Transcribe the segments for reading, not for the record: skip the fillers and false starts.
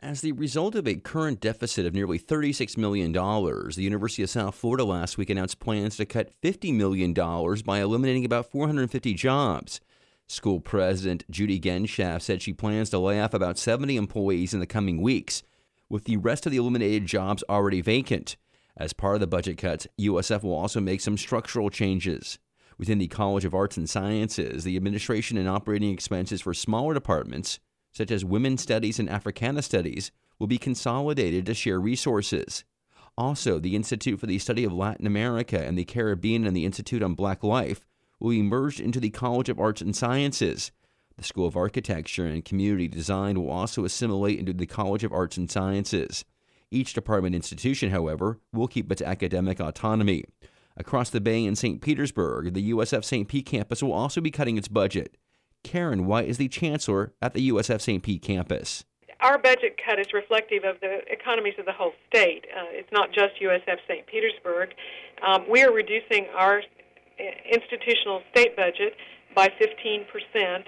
As the result of a current deficit of nearly $36 million, the University of South Florida last week announced plans to cut $50 million by eliminating about 450 jobs. School President Judy Genshaft said she plans to lay off about 70 employees in the coming weeks, with the rest of the eliminated jobs already vacant. As part of the budget cuts, USF will also make some structural changes. Within the College of Arts and Sciences, the administration and operating expenses for smaller departments, such as Women's Studies and Africana Studies, will be consolidated to share resources. Also, the Institute for the Study of Latin America and the Caribbean and the Institute on Black Life will be merged into the College of Arts and Sciences. The School of Architecture and Community Design will also assimilate into the College of Arts and Sciences. Each department institution, however, will keep its academic autonomy. Across the bay in St. Petersburg, the USF St. Pete campus will also be cutting its budget. Karen White is the chancellor at the USF St. Pete campus. Our budget cut is reflective of the economies of the whole state. It's not just USF St. Petersburg. We are reducing our institutional state budget by 15%.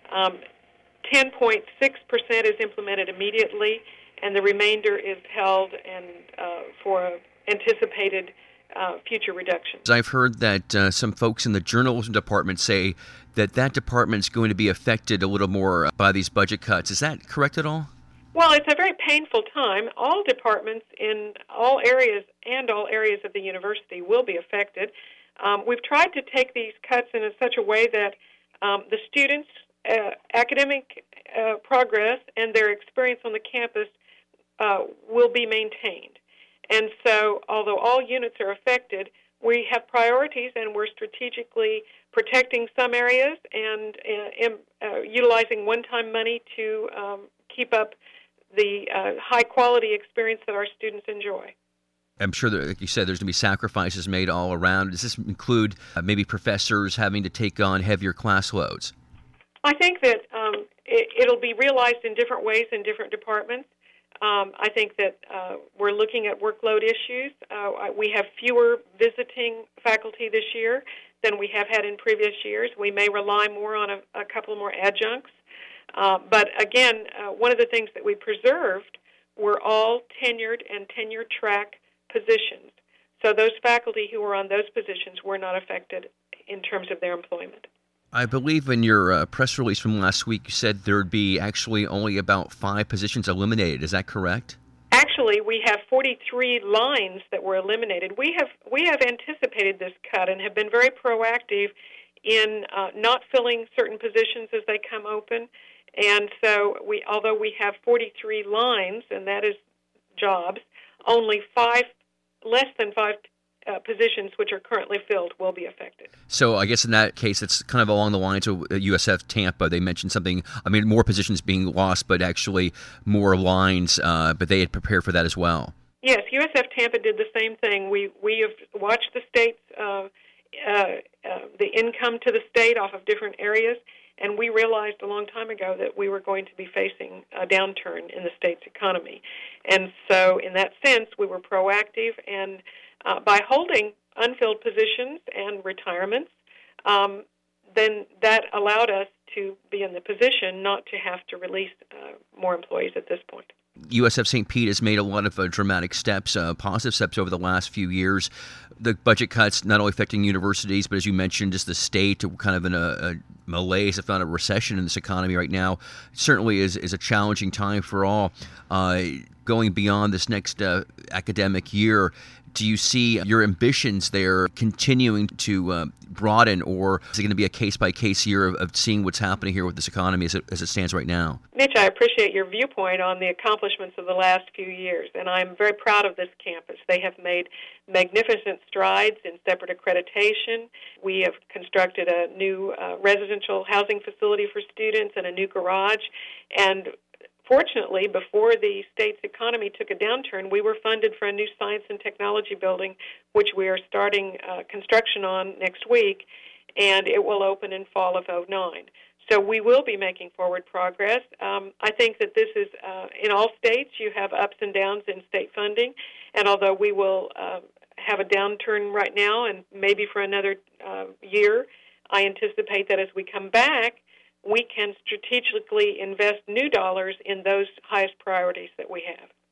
10.6% is implemented immediately, and the remainder is held and for anticipated future reductions. I've heard that some folks in the journalism department say that department is going to be affected a little more by these budget cuts. Is that correct at all? Well, it's a very painful time. All departments in all areas of the university will be affected. We've tried to take these cuts in such a way that the students' academic progress and their experience on the campus will be maintained. And so, although all units are affected, we have priorities, and we're strategically protecting some areas and utilizing one-time money to keep up the high-quality experience that our students enjoy. I'm sure that, like you said, there's going to be sacrifices made all around. Does this include maybe professors having to take on heavier class loads? I think that it'll be realized in different ways in different departments. I think that we're looking at workload issues. We have fewer visiting faculty this year than we have had in previous years. We may rely more on a couple more adjuncts. But again, one of the things that we preserved were all tenured and tenure-track positions. So those faculty who were on those positions were not affected in terms of their employment. I believe in your press release from last week, you said there would be actually only about 5 positions eliminated. Is that correct? Actually, we have 43 lines that were eliminated. We have anticipated this cut and have been very proactive in not filling certain positions as they come open. And so, although we have 43 lines, and that is jobs, only less than 5 positions which are currently filled will be affected. So I guess in that case, it's kind of along the lines of USF Tampa. They mentioned something, more positions being lost, but actually more lines, but they had prepared for that as well. Yes, USF Tampa did the same thing. We have watched the state's, the income to the state off of different areas, and we realized a long time ago that we were going to be facing a downturn in the state's economy. And so in that sense, we were proactive, and by holding unfilled positions and retirements, then that allowed us to be in the position not to have to release more employees at this point. USF St. Pete has made a lot of dramatic steps, positive steps over the last few years. The budget cuts not only affecting universities, but as you mentioned, just the state kind of in a malaise, if not a recession in this economy right now. It certainly is a challenging time for all. Going beyond this next academic year, do you see your ambitions there continuing to broaden, or is it going to be a case-by-case year of seeing what's happening here with this economy as it stands right now? Mitch, I appreciate your viewpoint on the accomplishments of the last few years, and I'm very proud of this campus. They have made magnificent strides in separate accreditation. We have constructed a new residential housing facility for students and a new garage, and fortunately, before the state's economy took a downturn, we were funded for a new science and technology building, which we are starting construction on next week, and it will open in fall of '09. So we will be making forward progress. I think that this is, in all states, you have ups and downs in state funding, and although we will have a downturn right now and maybe for another year, I anticipate that as we come back, we can strategically invest new dollars in those highest priorities that we have.